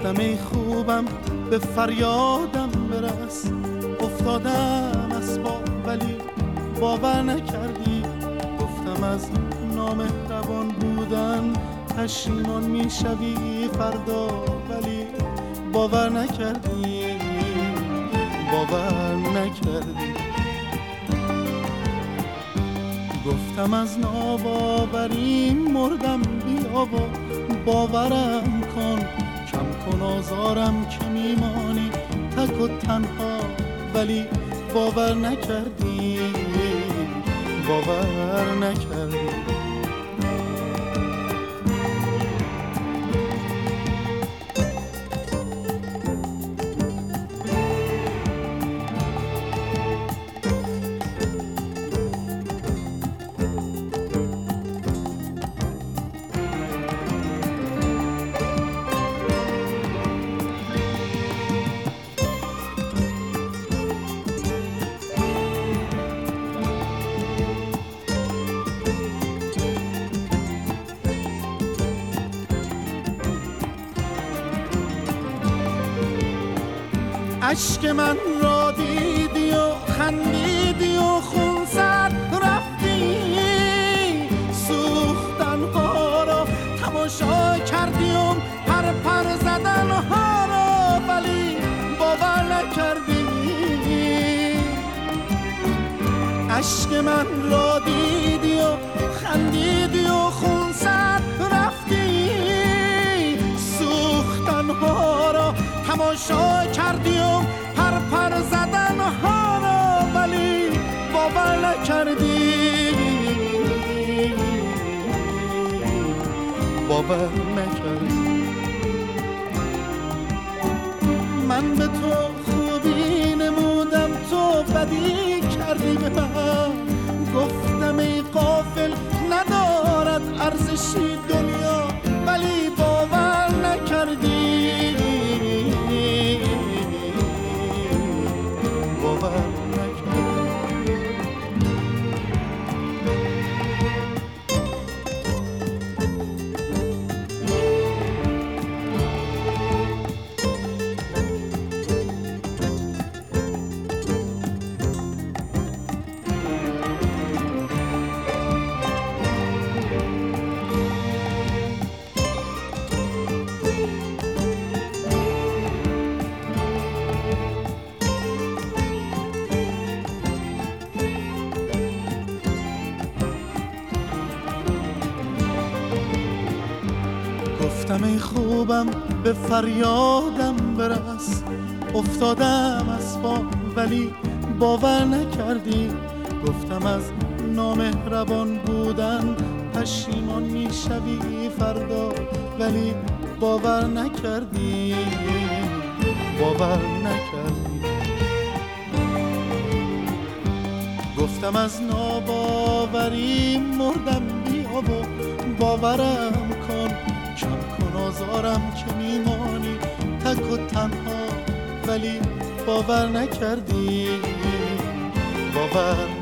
گفتم ای خوبم به فریادم برس، افتادم از پا ولی باور نکردی. گفتم از نامهربان بودن پشیمان میشوی فردا، ولی باور نکردی، باور نکردی. گفتم از ناباوری مردم، بیا و باورم کن، کم کن آزارم که میمانی تک و تنها، ولی باور نکردی، باور نکردی. عشق من را دیدی و خندیدی و خون سر رفتی، سوختن ها را تماشا کردی و پر پر زدن ها را، ولی باور نکردی. عشق من را دیدی و خندیدی و خون سر رفتی، سوختن ها را تماشا کردی و پر پر زدن ها را، ولی باور نکردی، باور نکردی. من به تو خوبی نمودم، تو بدی کردی به من. گفتم ای غافل ندارد ارزشی دنیا، ولی باور نکردی، باور نکردی. گفتم ای خوبم به فریادم برس، افتادم از پا ولی باور نکردی. گفتم از نامهربان بودن پشیمان میشوی فردا، ولی باور نکردی، باور نکردی. گفتم از ناباوری مردم، بیا و باورم کن، کم کن آزارم که میمانی تک و تنها، ولی باور نکردی، باور